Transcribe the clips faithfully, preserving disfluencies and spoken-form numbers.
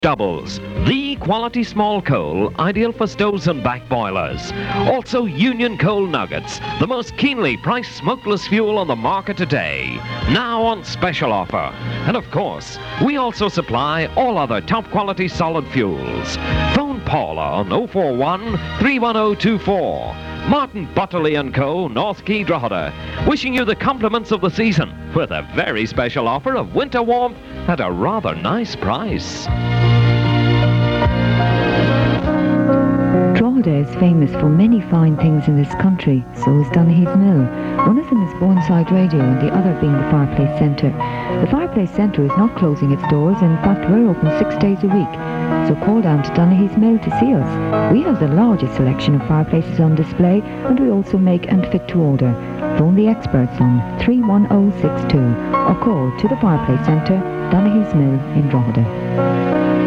Doubles, the quality small coal, ideal for stoves and back boilers. Also Union Coal Nuggets, the most keenly priced smokeless fuel on the market today. Now on special offer. And of course, we also supply all other top quality solid fuels. Phone Paula on oh four one, three one oh two four. Martin Butterley and Co, North Quay, Drogheda, wishing you the compliments of the season with a very special offer of winter warmth at a rather nice price. Drogheda is famous for many fine things in this country, so is Donaghy's Mill. One of them is Bourneside Radio and the other being the Fireplace Centre. The Fireplace Centre is not closing its doors, in fact we're open six days a week. So call down to Donaghy's Mill to see us. We have the largest selection of fireplaces on display and we also make and fit to order. Phone the experts on three one oh six two or call to the Fireplace Centre, Donaghy's Mill in Drogheda.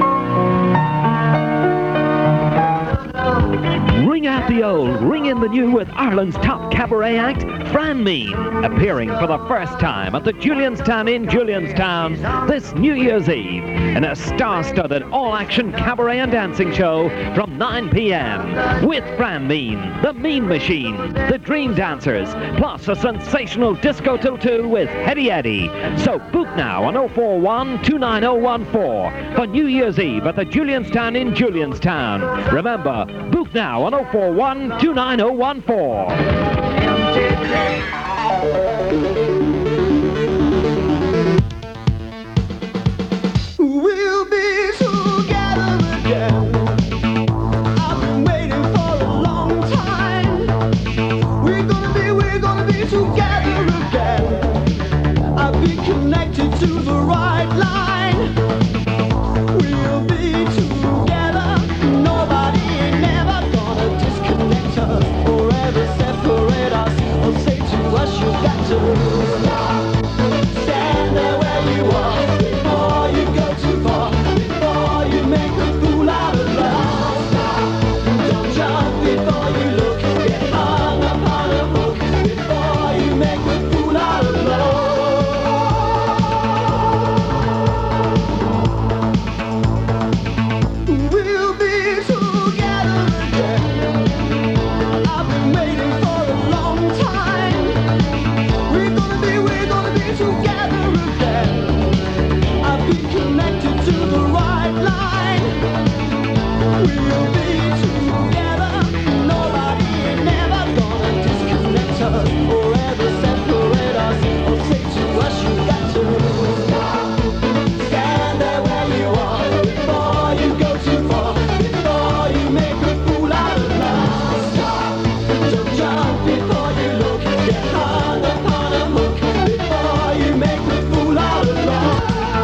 Ring out the old, ring in the new with Ireland's top cabaret act, Fran Mean, appearing for the first time at the Julianstown in Julianstown this New Year's Eve in a star-studded all-action cabaret and dancing show from nine p.m. with Fran Mean, the Mean Machine, the Dream Dancers, plus a sensational disco till two with Hetty Eddie. So book now on oh four one, two nine oh one four for New Year's Eve at the Julianstown in Julianstown. Remember, book now on oh four one, two nine oh one four. We'll be together again. I've been waiting for a long time. We're gonna be, we're gonna be together again. I've been connected to the right line. We'll be together. Nobody ain't never gonna disconnect us or ever separate us or say to us you got to stop. Stand there where you are before you go too far, before you make a fool out of love. Stop. Don't jump before you look, get hung up on a hook before you make a fool out of love. We'll be together again. I've been waiting for a long time. We're gonna be, we're gonna be together again. I've been connected to the right line. We'll be together. Nobody ain't never gonna disconnect us or ever separate us or say to us you got to stop. Stand there where you are before you go too far, before you make a fool out of love. Stop. Don't jump before you look, get hung up on a hook before you make a fool out of love.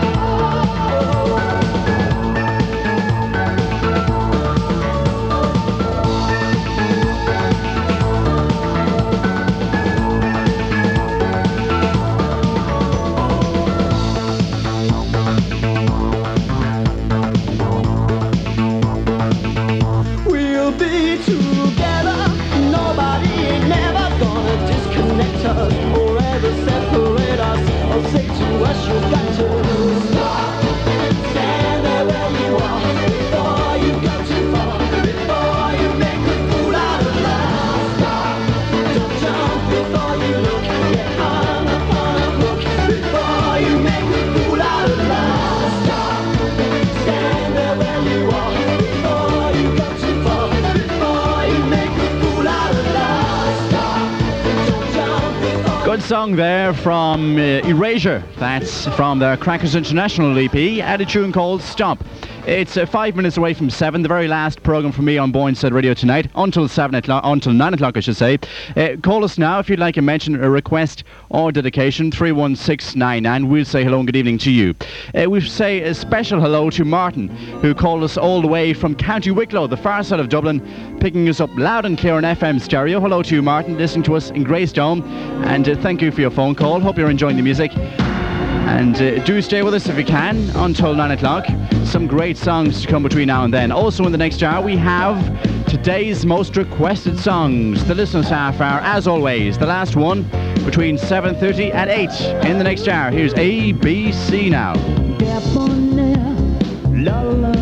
We'll be together. Nobody ain't never gonna disconnect us or ever separate us or say to us you got to stop. Stand there where you are before you go too far, before you make a fool out of love. Stop. Don't jump before you look, get hung up on a hook before you make a fool out of love. Stop. Stand there where you are before you go too far, before you make a fool out of love. Stop. Don't jump before. Good song there from uh, Erasure. That's from their Crackers International E P, at a tune called Stop. It's uh, five minutes away from seven, the very last programme for me on Boyneside Radio tonight, until seven o'clock, until nine o'clock I should say. Uh, call us now if you'd like a mention, a request or dedication, three one six nine nine. We'll say hello and good evening to you. Uh, we say a special hello to Martin, who called us all the way from County Wicklow, the far side of Dublin, picking us up loud and clear on F M stereo. Hello to you, Martin, listening to us in Greystone, and uh, thank you for your phone call. Hope you're enjoying the music. And uh, do stay with us if you can until nine o'clock. Some great songs to come between now and then. Also in the next hour we have today's most requested songs. The listeners half hour, as always. The last one between seven thirty and eight in the next hour. Here's A B C now. Lullaby.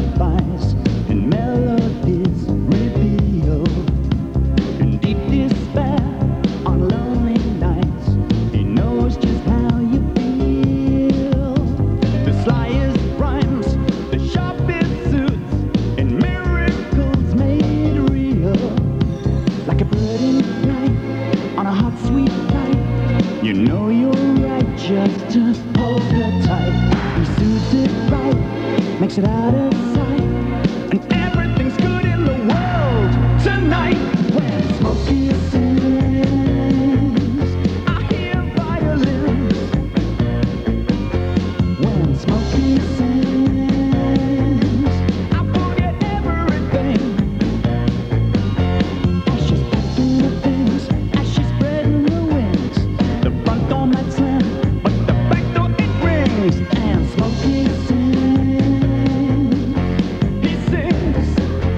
lullabies and melodies reveal. In deep despair on lonely nights, he knows just how you feel. The slyest rhymes, the sharpest suits, and miracles made real. Like a bird in flight on a hot sweet night, you know you're right just to hold her tight. He suits it right, makes it out of sight, and everything's good in the world tonight. When Smokey sings, I hear violins. When Smokey sings, I forget everything. As she's packing her things, as she's spreading her wings, the front door might slam, but the back door it rings. And Smokey sings, he sings.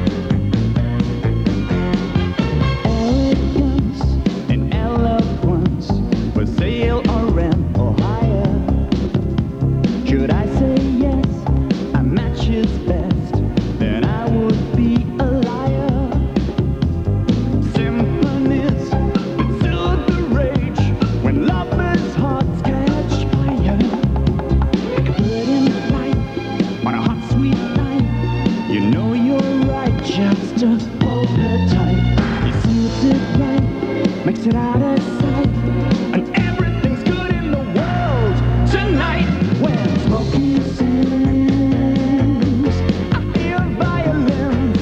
Elegance and eloquence for sale or rent or hire. Should I say yes, a match is best, then I would be a liar. Symphonies that soothe the rage when lovers' hearts catch fire. Like a bird in flight on a hot sweet night, you know you're right just to hold her tight. He suits it right, makes it out of sight, and everything's good in the world tonight. When Smokey sings, I hear violins.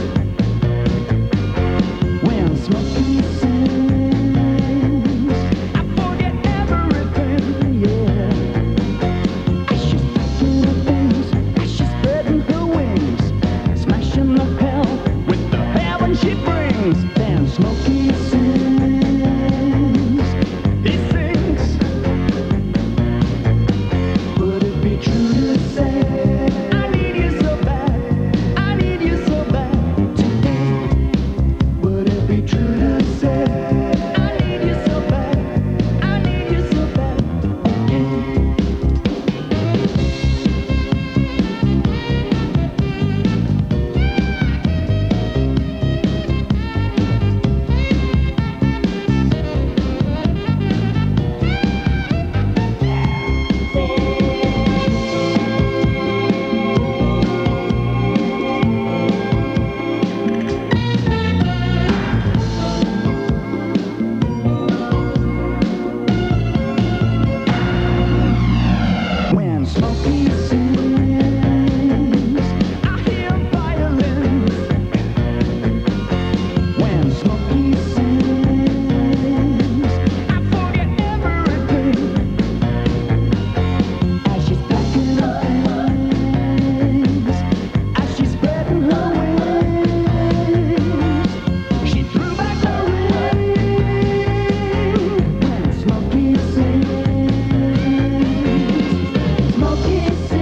When Smokey sings, I forget everything, yeah. As she's packing her things, as she's spreading her wings, smashing the hell with the heaven she brings. Then Smokey sings, he sings. Would it be true to say, I need you so bad, I need you so bad today? Would it be true to say, I need you so bad, I need you so bad? When Smokey sings, I hear violins. When Smokey sings, I forget everything. As she's packing her things, as she's spreading her wings, she threw back her ring. When Smokey sings, Smokey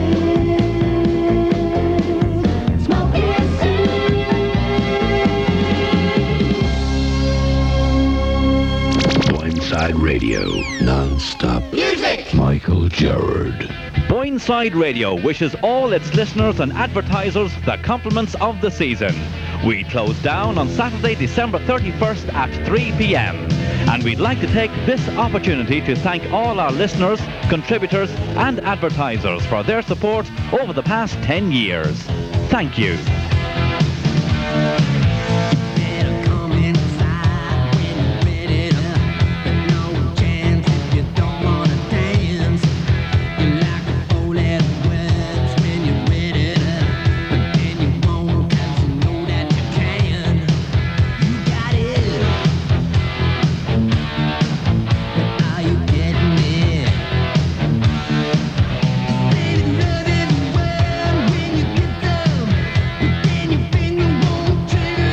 sings, Smokey sings. Blindside Radio, non-stop music. Michael Gerard. Boyneside Radio wishes all its listeners and advertisers the compliments of the season. We close down on Saturday, December thirty-first at three p.m. And we'd like to take this opportunity to thank all our listeners, contributors and advertisers for their support over the past ten years. Thank you. Better come inside when you're ready to, but no chance if you don't wanna dance. You like to fold at words when you're ready to, but then you won't 'cause you know that you can. You got it, but are you getting it? Baby, love is wild when you get some, but then your finger won't trigger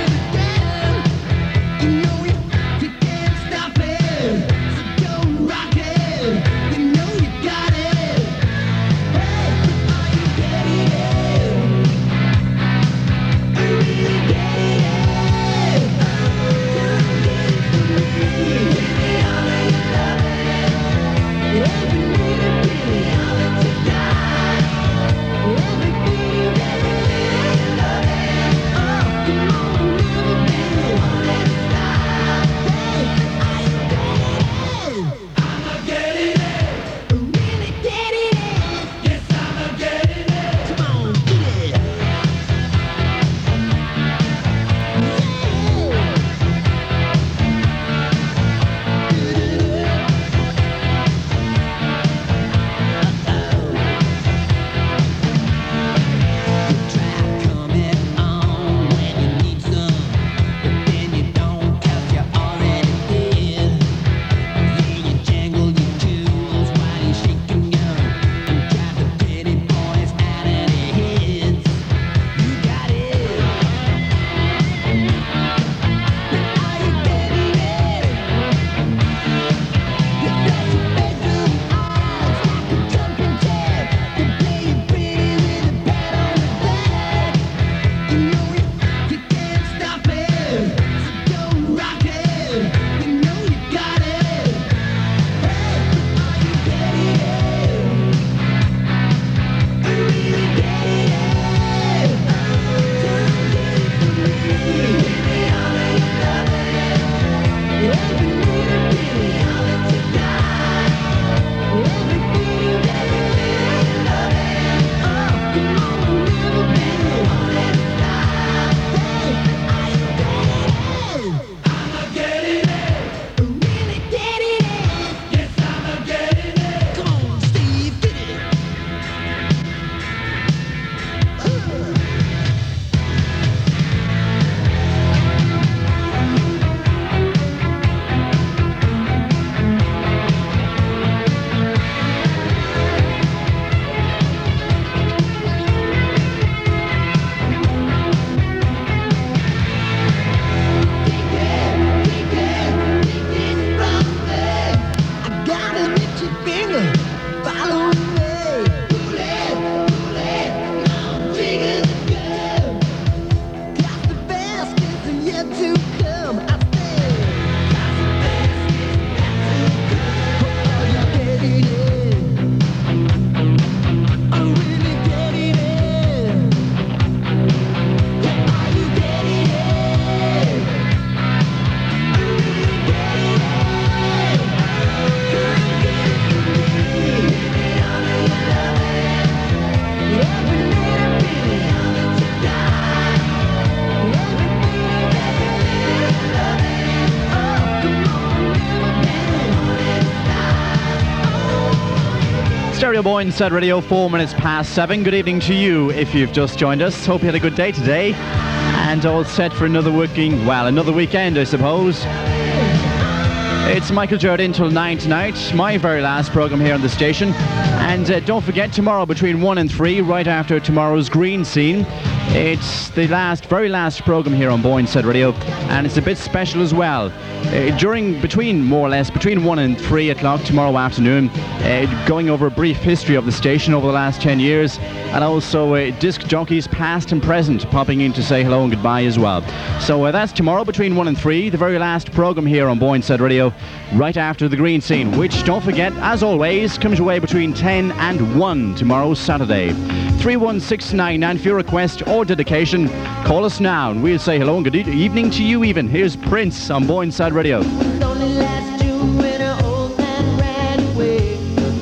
Stereo Boy Inside Radio, four minutes past seven. Good evening to you if you've just joined us. Hope you had a good day today. And all set for another working, well, another weekend, I suppose. It's Michael Jarrett in till nine tonight, my very last programme here on the station. And uh, don't forget, tomorrow between one and three, right after tomorrow's Green Scene, it's the last, very last programme here on Boy Inside Radio, and it's a bit special as well. Uh, during, between, more or less, between one and three o'clock tomorrow afternoon, uh, going over a brief history of the station over the last ten years, and also uh, disc jockeys past and present popping in to say hello and goodbye as well. So uh, that's tomorrow between one and three, the very last programme here on Boy Inside Radio, right after the Green Scene, which, don't forget, as always, comes your way between ten and one tomorrow, Saturday. three one six nine nine for your request or dedication. Call us now and we'll say hello and good e- evening to you even. Here's Prince on Boy Inside Radio. Only last June when her old man ran away.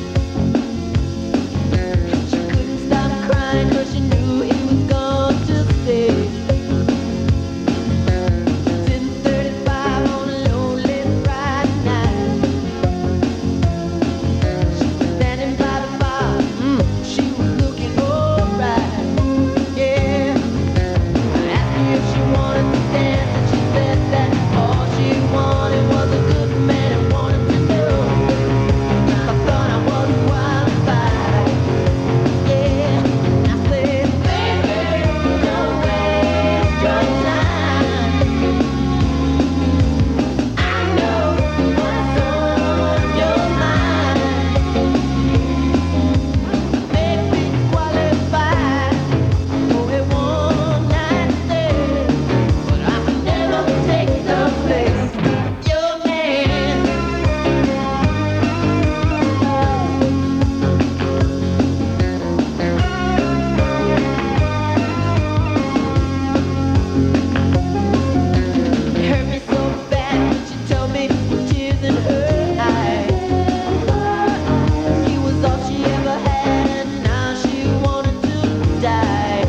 She couldn't stop crying 'cause she knew he was gone to stay. ten thirty-five on a lonely Friday night. She was standing by the bar. Mm, she was looking alright. Yeah. I asked her if she wanted to dance and she said that all she wanted was a good man and wanted to know if I thought I was qualified. Yeah, and I said, baby, don't waste your time. I know what's on your mind. Maybe qualified for a one night stand, but I could never take the place. Your man. It hurt me so bad when she told me with tears in her eyes. He was all she ever had and now she wanted to die.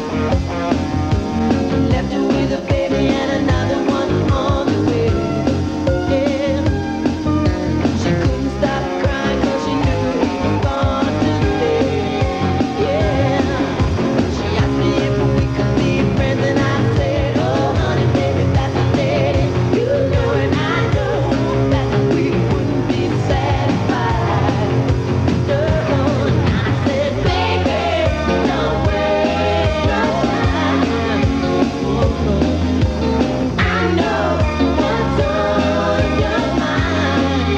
Left her with a baby and another one on the way. Yeah. She couldn't stop crying 'cause she knew he was gone to stay. Yeah. She asked me if we could be friends and I said, oh honey, baby, that's a day. You know and I know that we wouldn't be satisfied. No, and I said, baby, don't waste your time. I know what's on your mind.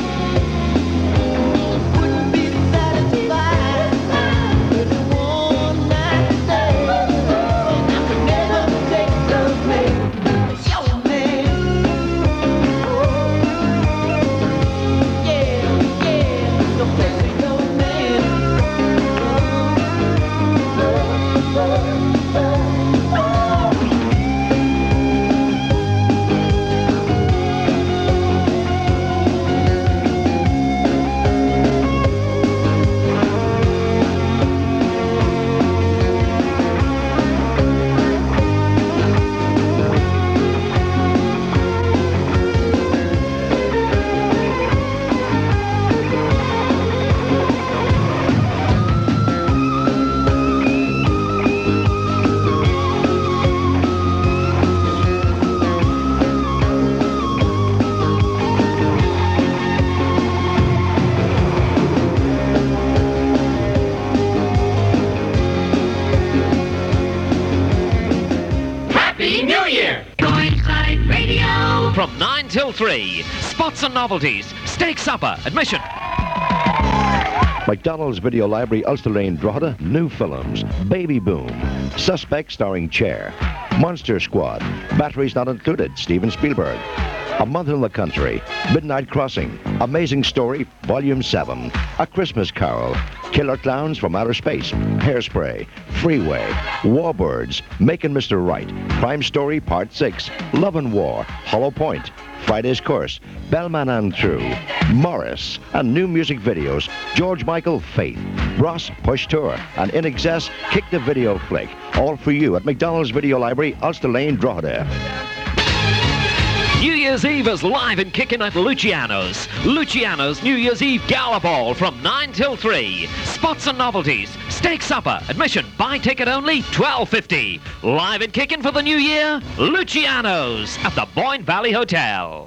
Wouldn't be satisfied with a one night stand, and I could never take the place. Your man. Yeah, yeah, no place for your man. Happy New Year! Inside Radio. From nine till three, spots and novelties, steak supper, admission. McDonald's Video Library, Ulster Lane, Drogheda. New films. Baby Boom. Suspect starring Cher. Monster Squad. Batteries Not Included. Steven Spielberg. A Month in the Country. Midnight Crossing. Amazing Story, Volume seven. A Christmas Carol. Killer Clowns from Outer Space. Hairspray. Freeway. Warbirds. Making Mister Right. Crime Story, Part six. Love and War. Hollow Point. Friday's Course. Bellman and True. Morris. And new music videos. George Michael, Faith. Ross, Push Tour. And In Excess, Kick the Video Flick. All for you at McDonald's Video Library, Ulster Lane, Drogheda. New Year's Eve is live and kicking at Luciano's. Luciano's New Year's Eve Gala Ball from nine till three. Spots and novelties, steak supper, admission, buy ticket only, twelve fifty. Live and kicking for the new year, Luciano's at the Boyne Valley Hotel.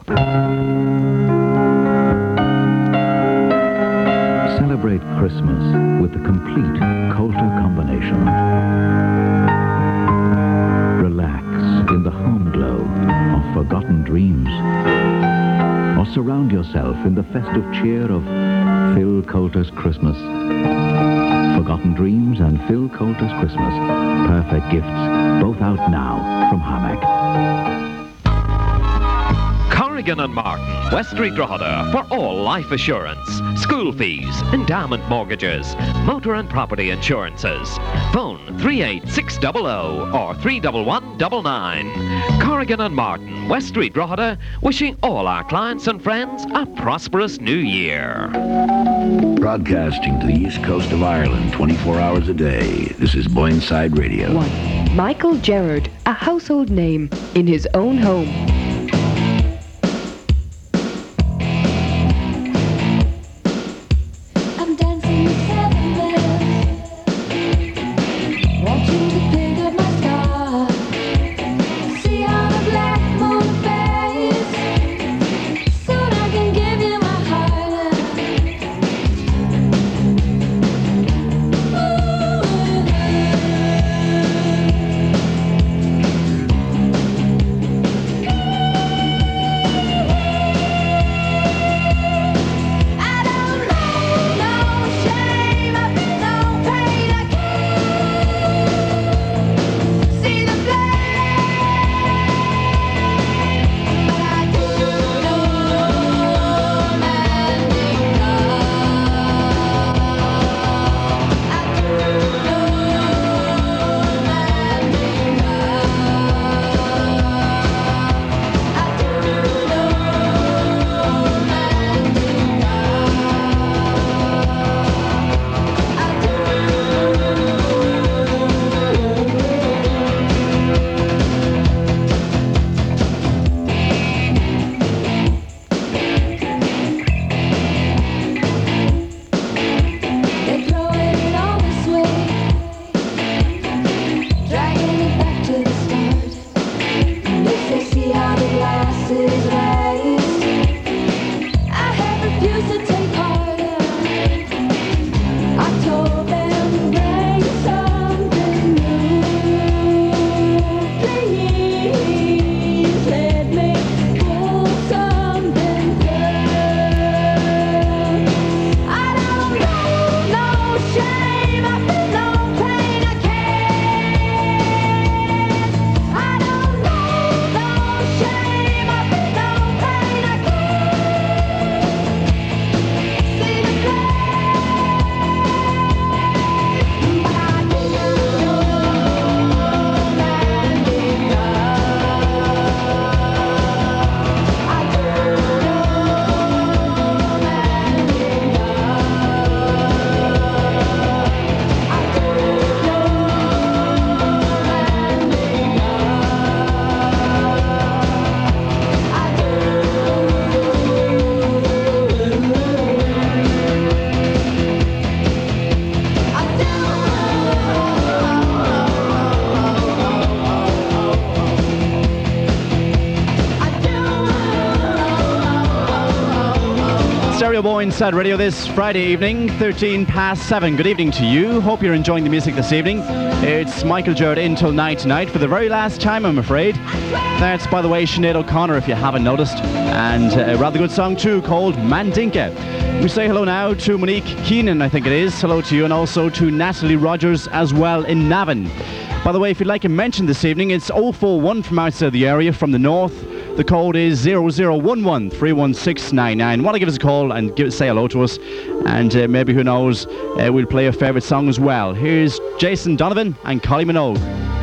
Celebrate Christmas with the complete Coulter combination. Relax in the home glow of forgotten dreams. Or surround yourself in the festive cheer of Phil Coulter's Christmas. Forgotten Dreams and Phil Coulter's Christmas. Perfect gifts, both out now from Hamac. Corrigan and Martin, West Street, Drogheda, for all life assurance, school fees, endowment mortgages, motor and property insurances. Phone three eight six zero zero or three one one nine nine. Corrigan and Martin, West Street, Drogheda, wishing all our clients and friends a prosperous new year. Broadcasting to the east coast of Ireland twenty-four hours a day, this is Boyneside Radio. one. Michael Gerard, a household name in his own home. Boyneside Radio this Friday evening, thirteen past seven. Good evening to you. Hope you're enjoying the music this evening. It's Michael Gerard in till nine tonight for the very last time, I'm afraid. That's, by the way, Sinead O'Connor, if you haven't noticed. And a rather good song too, called Mandinka. We say hello now to Monique Keenan, I think it is. Hello to you, and also to Natalie Rogers as well in Navan. By the way, if you'd like a mention this evening, it's oh four one from outside the area, from the north. The code is zero zero one one three one six nine nine. Want to give us a call and give, say hello to us, and uh, maybe, who knows, uh, we'll play a favourite song as well. Here's Jason Donovan and Collie Minogue.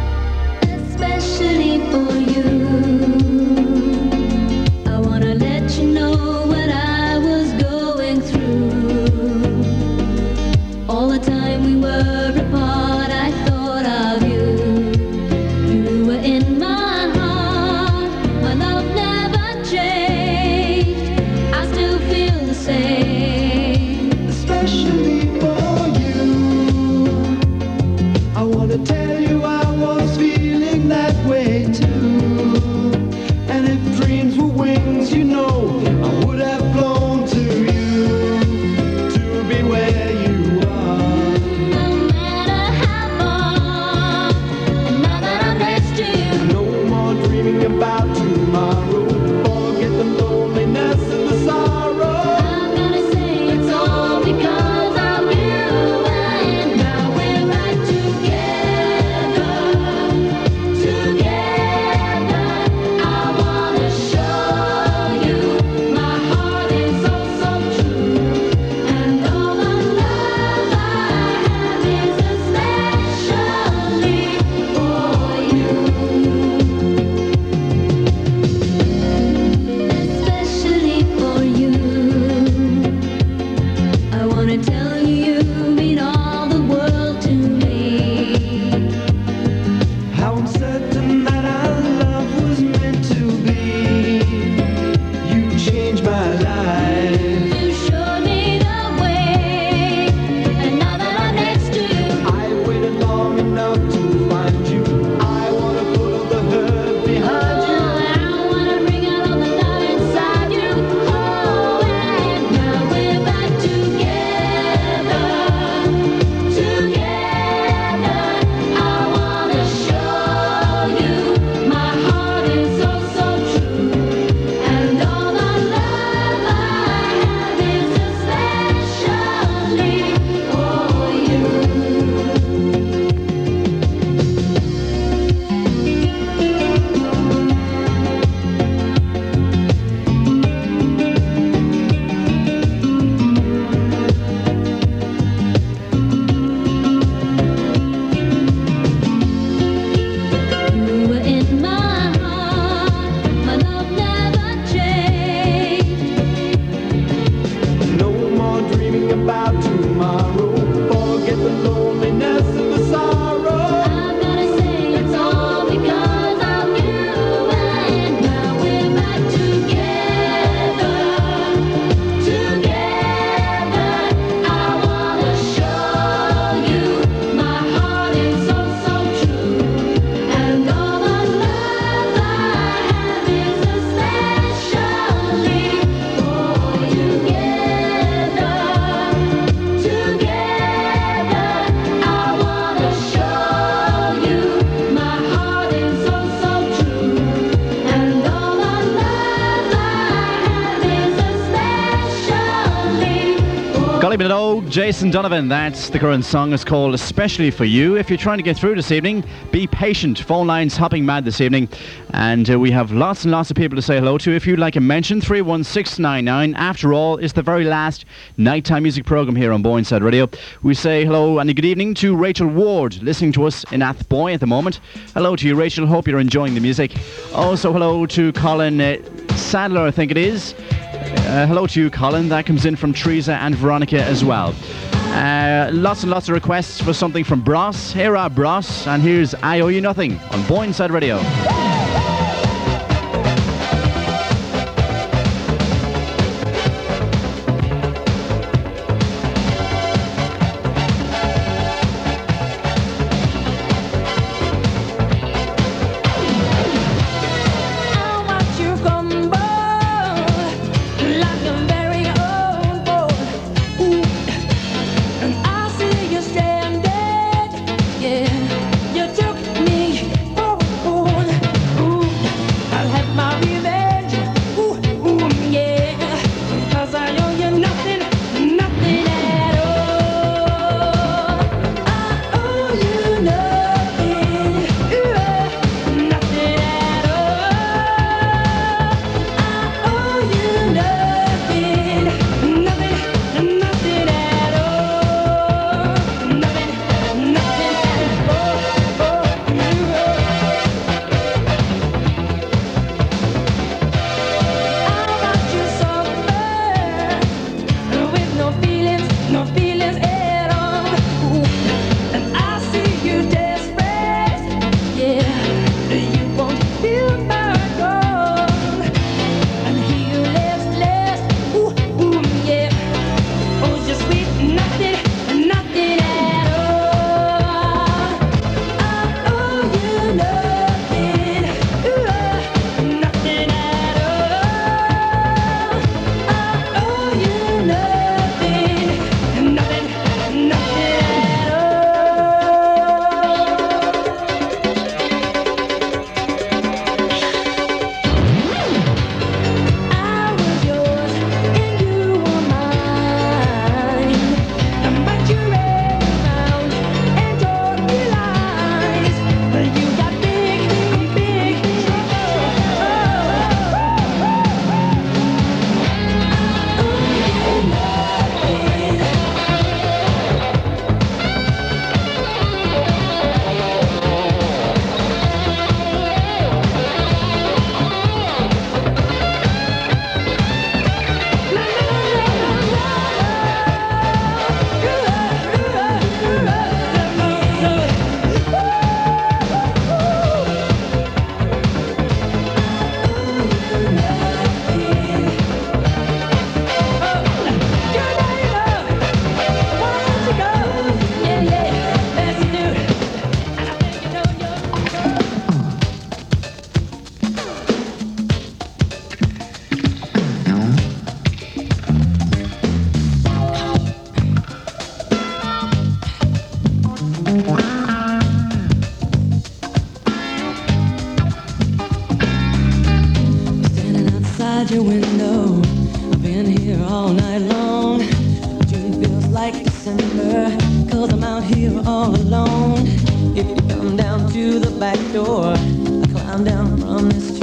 Especially for you, I want to let you know what I was going through. All the time we were apart, I thought of you. You were in my heart, my love never Kylie Minogue, Jason Donovan. That's the current song. It's called Especially For You. If you're trying to get through this evening, be patient. Phone lines hopping mad this evening. And uh, we have lots and lots of people to say hello to. If you'd like a mention, three one six nine nine. After all, it's the very last nighttime music programme here on Boyneside Radio. We say hello and a good evening to Rachel Ward, listening to us in Athboy at the moment. Hello to you, Rachel. Hope you're enjoying the music. Also, hello to Colin uh, Sadler, I think it is. Uh, hello to you, Colin. That comes in from Teresa and Veronica as well. Uh, lots and lots of requests for something from Bros. Here are Bros, and here's I Owe You Nothing on Boyneside Radio. You took me, oh, oh, ooh. I'll have my your window. I've been here all night long. June feels like December, cause I'm out here all alone. If you come down to the back door, I climb down from this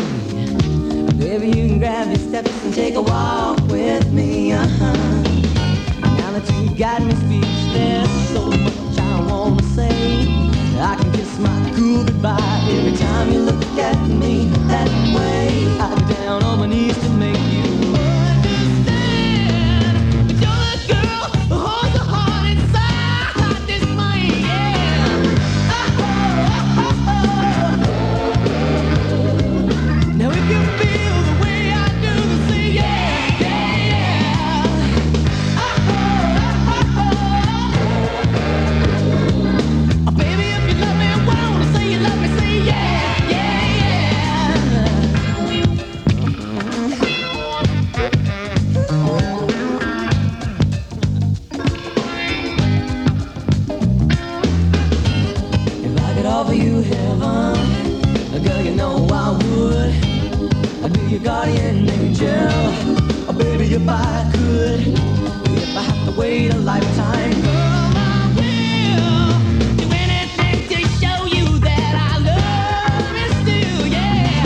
tree. Baby, you can grab your steps and take a walk with me, uh-huh. Now that you got me speechless, so much I wanna say. I can kiss my cool goodbye every time you look at me that way. I go down on my knees to make you understand. You're the girl who holds the heart inside this man. Yeah. Oh, oh, oh, oh. Now if you feel the way I do, then say yeah, yeah, yeah. Oh, oh, oh, oh. Baby, if you love me, why don't you say you love me? Say yeah, yeah, yeah. If I could offer you heaven, girl, you know I would. I'd be your guardian angel, oh, baby, if I could. If I have to wait a lifetime. Girl, I will do anything to show you that I love you still, yeah.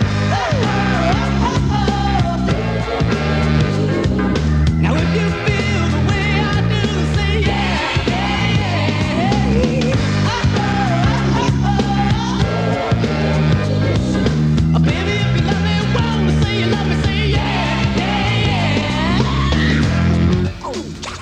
Oh, oh, oh, oh. Now if you feel the way I do, say yeah, yeah, yeah. Oh, oh, oh, oh. Oh, baby, if you love me, won't say you love me, say yeah, yeah, yeah. Oh.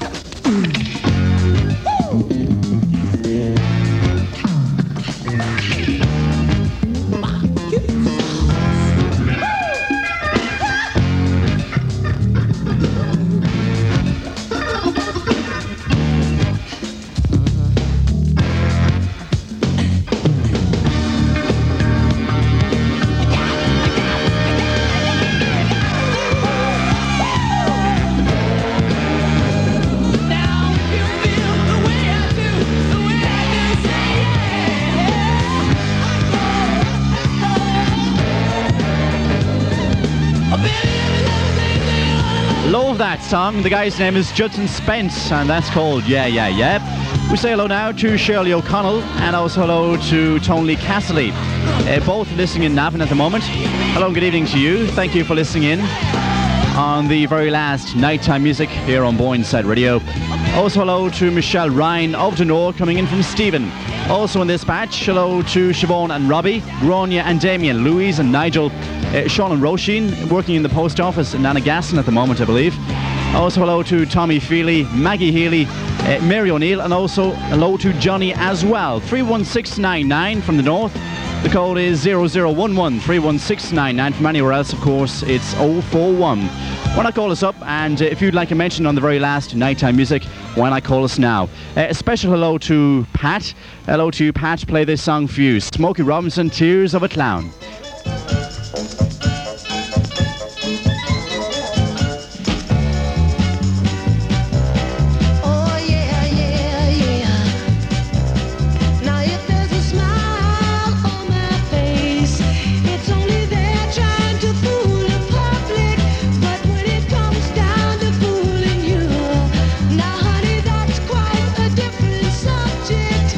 Love that song. The guy's name is Judson Spence, and that's called Yeah, Yeah, Yeah. We say hello now to Shirley O'Connell, and also hello to Tony Castley. Uh, both listening in Navan at the moment. Hello and good evening to you. Thank you for listening in on the very last nighttime music here on Boyneside Radio. Also hello to Michelle Ryan of the North coming in from Stephen. Also in this batch, hello to Siobhan and Robbie, Grania and Damien, Louise and Nigel, uh, Sean and Roisin working in the post office in Nanagassan at the moment, I believe. Also hello to Tommy Feely, Maggie Healy, uh, Mary O'Neill, and also hello to Johnny as well. three one six nine nine from the north. The code is zero zero one one three one six nine nine. From anywhere else, of course, it's oh four one. Why not call us up? And uh, if you'd like a mention on the very last nighttime music, why not call us now? Uh, a special hello to Pat. Hello to you, Pat. Play this song for you. Smokey Robinson, Tears of a Clown.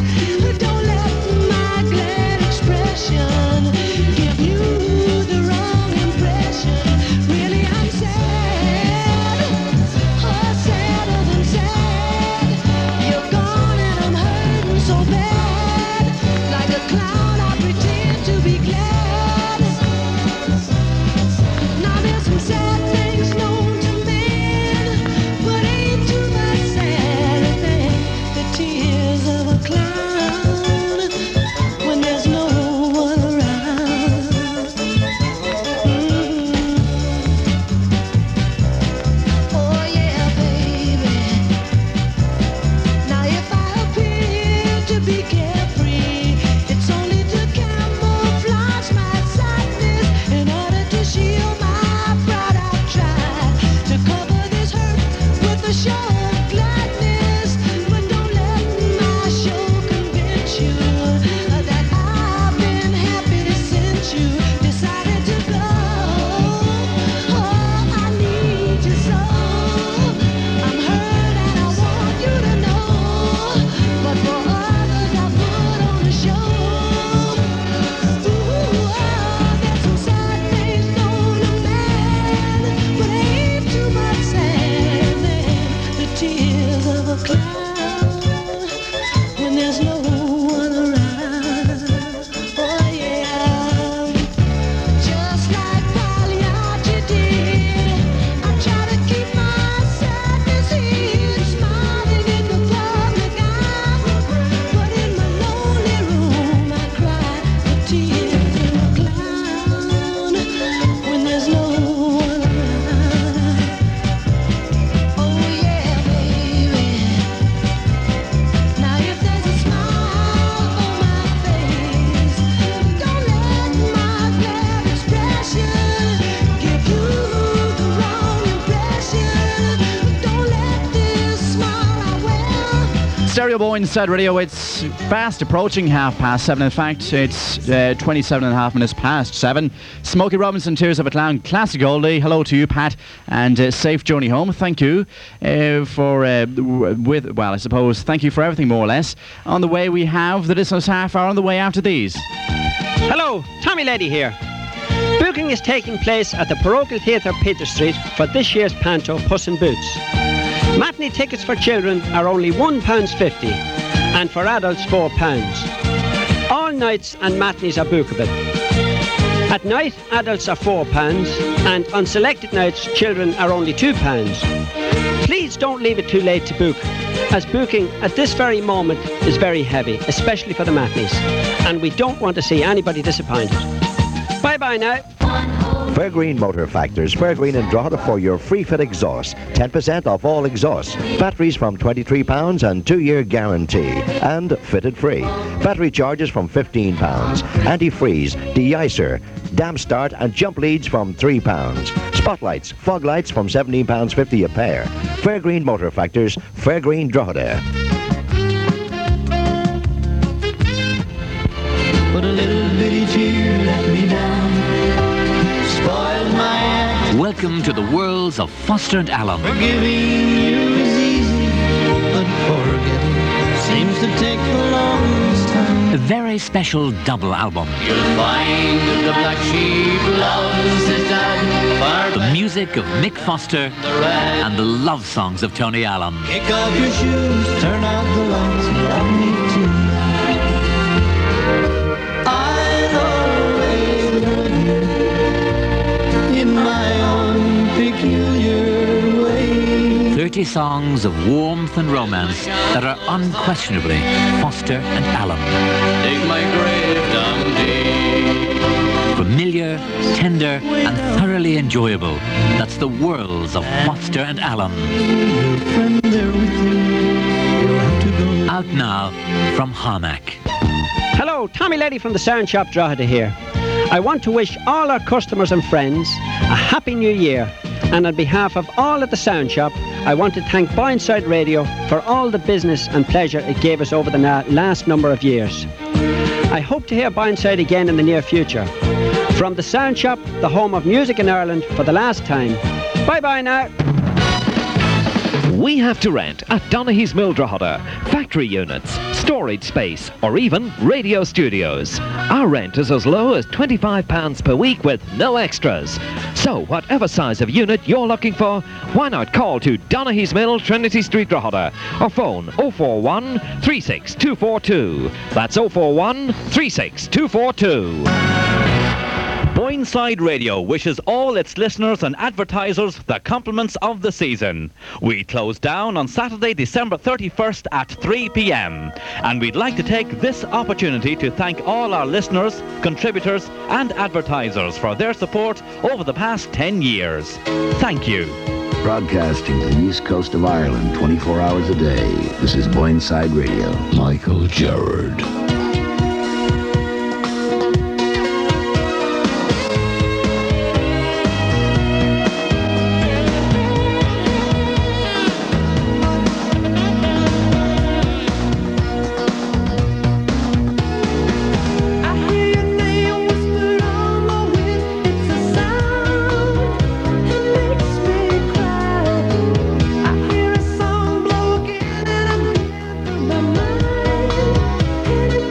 Don't let my glad expression give you the wrong Stereo Boy inside radio. It's fast approaching half past seven. In fact, it's uh, twenty-seven and a half minutes past seven. Smokey Robinson, Tears of a Clown, classic oldie. Hello to you, Pat, and uh, safe journey home. Thank you uh, for, uh, w- with, well, I suppose, thank you for everything, more or less. On the way, we have the listeners' half hour on the way after these. Hello, Tommy Leddy here. Booking is taking place at the Parochial Theatre, Peter Street, for this year's panto, Puss in Boots. Matinee tickets for children are only one pound fifty and for adults four pounds. All nights and matinees are bookable. At night, adults are four pounds and on selected nights, children are only two pounds. Please don't leave it too late to book, as booking at this very moment is very heavy, especially for the matinees, and we don't want to see anybody disappointed. Bye-bye now. Fairgreen Motor Factors, Fairgreen and Drogheda for your free fit exhaust. ten percent off all exhausts. Batteries from twenty-three pounds and two-year guarantee. And fitted free. Battery charges from fifteen pounds. Antifreeze, de-icer, dam start and jump leads from three pounds. Spotlights, fog lights from seventeen pounds fifty a pair. Fairgreen Motor Factors, Fairgreen Drogheda. But a little bitty tear let me down. Spoiled my act. Welcome to the worlds of Foster and Allen. Forgiving you is easy, but forgetting seems to take the longest time. A very special double album. You'll find the black sheep loves his dad. The music of Mick Foster and the love songs of Tony Allen. Kick off your shoes, turn out the lights, and love me too. I've always loved you in my own peculiar way. thirty songs of warmth and romance that are unquestionably Foster and Allen. Dig my grave down deep. Familiar, tender and thoroughly enjoyable. That's the worlds of Foster and Allen. Your friend there with you, you'll have to go. Out now from Harmac. Hello, Tommy Leddy from the Sound Shop, Drogheda here. I want to wish all our customers and friends a happy new year. And on behalf of all at the Sound Shop, I want to thank Boyneside Radio for all the business and pleasure it gave us over the na- last number of years. I hope to hear Boyneside again in the near future. From the Sound Shop, the home of music in Ireland, for the last time. Bye-bye now. We have to rent at Donaghy's Mill, Drogheda. Factory units, storage space, or even radio studios. Our rent is as low as twenty-five pounds per week with no extras. So whatever size of unit you're looking for, why not call to Donaghy's Mill, Trinity Street, Drogheda, or phone oh four one, three six two four two. That's oh four one, three six two four two. Boyneside Radio wishes all its listeners and advertisers the compliments of the season. We close down on Saturday, December thirty-first at three p.m. And we'd like to take this opportunity to thank all our listeners, contributors and advertisers for their support over the past ten years. Thank you. Broadcasting to the east coast of Ireland twenty-four hours a day, this is Boyneside Radio. Michael Gerard. Song blow again and I'm in my mind.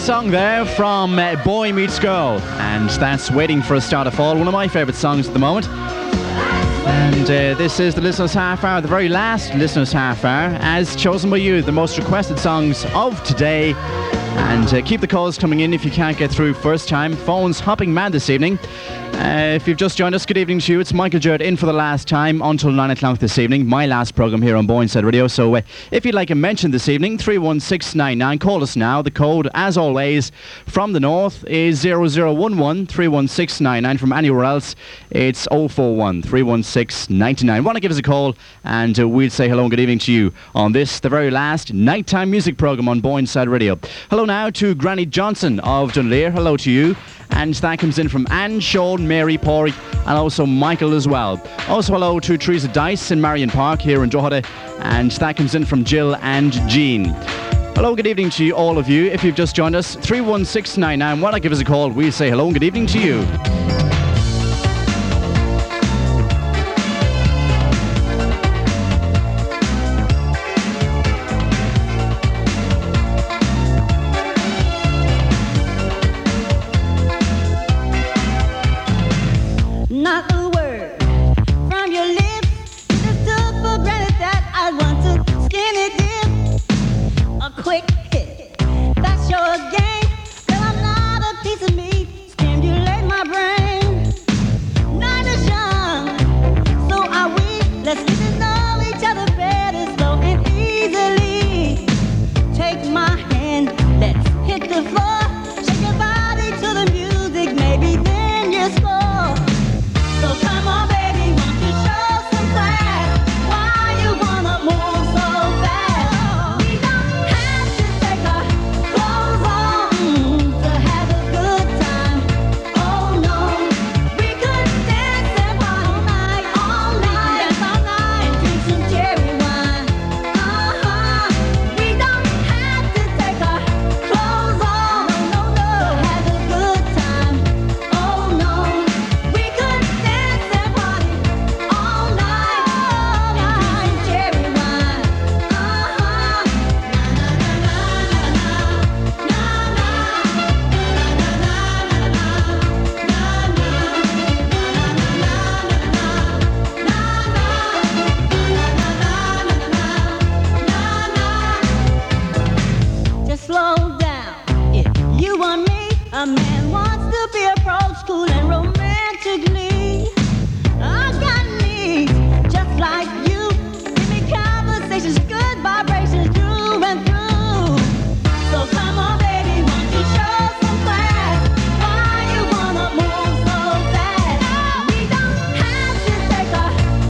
song there from uh, Boy Meets Girl, and that's Waiting for a Star to Fall, one of my favourite songs at the moment. And uh, this is the Listeners Half Hour, the very last Listeners Half Hour, as chosen by you, the most requested songs of today. And uh, keep the calls coming in if you can't get through first time. Phones hopping mad this evening. Uh, if you've just joined us, good evening to you. It's Michael Jarrett in for the last time until nine o'clock this evening. My last programme here on Boyneside Radio. So uh, if you'd like a mention this evening, three one six nine nine. Call us now. The code, as always, from the north is zero zero one one three one six nine nine. From anywhere else, it's oh four one three one six nine nine. Want to give us a call, and uh, we'll say hello and good evening to you on this, the very last nighttime music programme on Boyneside Radio. Hello now to Granny Johnson of Dunleer. Hello to you. And that comes in from Anne, Sean, Mary, Porrick, and also Michael as well. Also hello to Teresa Dice in Marion Park here in Drogheda. And that comes in from Jill and Jean. Hello, good evening to you, all of you. If you've just joined us, three one six nine nine. Why not give us a call? We'll say hello and good evening to you.